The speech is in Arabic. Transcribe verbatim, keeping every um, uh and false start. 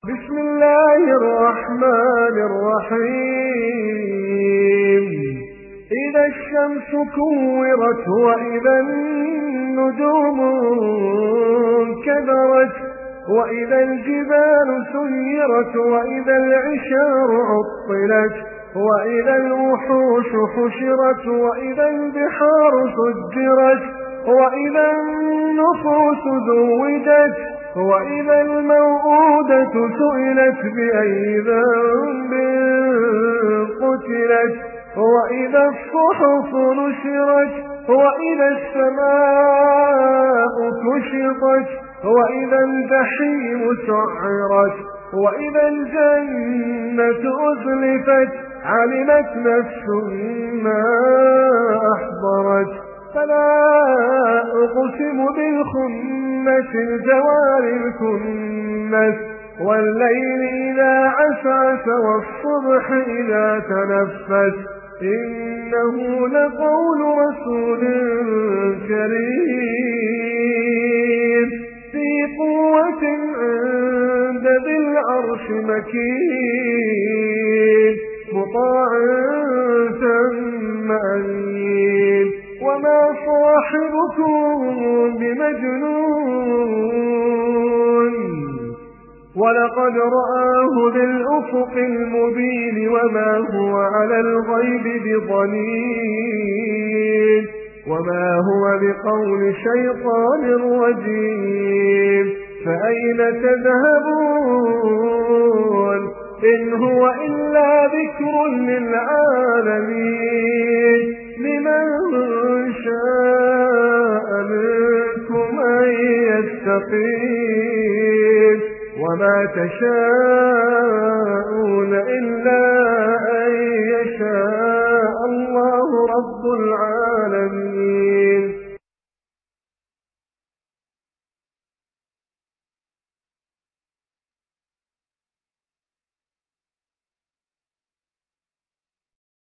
بسم الله الرحمن الرحيم إذا الشمس كورت وإذا النجوم كدرت وإذا الجبال سيرت وإذا العشار عطلت وإذا الوحوش حشرت وإذا البحار سجرت وإذا النفوس زوجت وإذا الموءودة سئلت بأي ذنب قتلت وإذا الصحف نشرت وإذا السماء كشطت وإذا الجحيم سعرت وإذا الجنة أزلفت علمت نفس ما أحضرت فلا أقسم بالخنس الجوار الكنس والليل إذا عسعس والصبح إذا تنفس إنه لقول رسول كريم في قوة عند ذي العرش مكين مطاع ثم أمين وما صاحبكم بمجنون ولقد رآه بالأفق المبين وما هو على الغيب بضنين وما هو بقول شيطان رجيم فأين تذهبون إن هو إلا ذكر للعالمين لمن شاء منكم أن يستقيم وما تشاءون